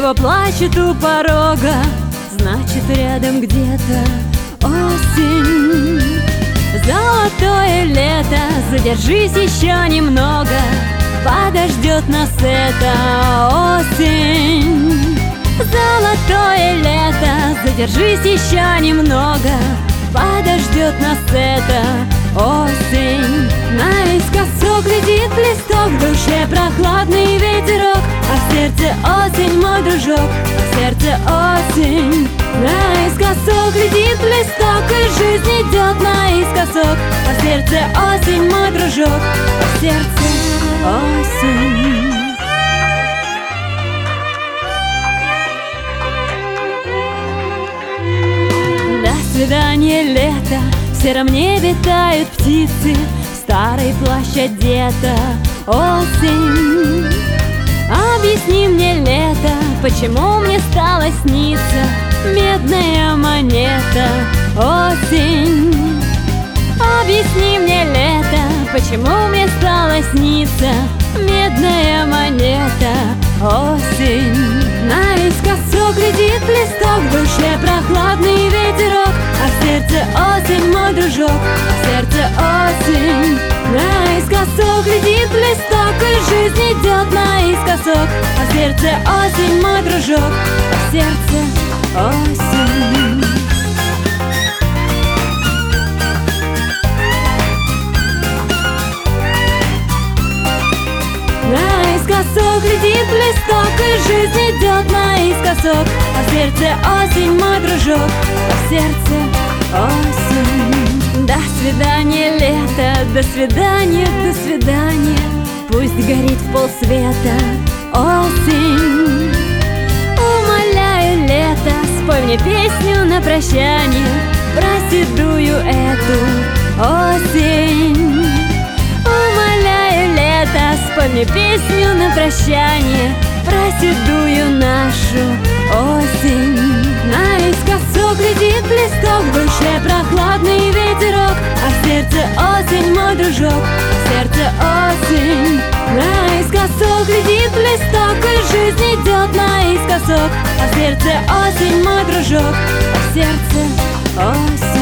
Дерево плачет у порога, значит, рядом где-то осень. Золотое лето, задержись еще немного, подождет нас эта осень. Золотое лето, задержись еще немного, подождет нас эта осень. Наискосок глядит листок, в душе прохладный ветерок, а в сердце осень, мой дружок, а в сердце осень. Наискосок глядит листок, и жизнь идет наискосок, а в сердце осень, мой дружок, а в сердце осень. До свидания, лето, в сером небе тают птицы, в старый плащ одета осень. Объясни мне, лето, почему мне стало сниться медная монета осень. Объясни мне, лето, почему мне стало сниться медная монета осень. Наискосок глядит листок, в душе прохладный ветерок, а в сердце осень, мой дружок, а в сердце осень. Наискосок глядит листок, и жизнь идет наискосок, а в сердце осень, мой дружок, а в сердце осень. Наискосок глядит листок, и жизнь идет наискосок, а в сердце осень, мой дружок, а в сердце осень. До свидания, лето, до свидания, до свидания, пусть горит в полсвета осень. Умоляю, лето, спой мне песню на прощание про седую эту осень. Умоляю, лето, спой мне песню на прощание про седую нашу осень. Наискосок глядит листок, в душе прохладный ветерок, а в сердце осень, мой дружок, а в сердце осень. Наискосок глядит листок, и жизнь идет наискосок, а в сердце осень, мой дружок, а в сердце осень.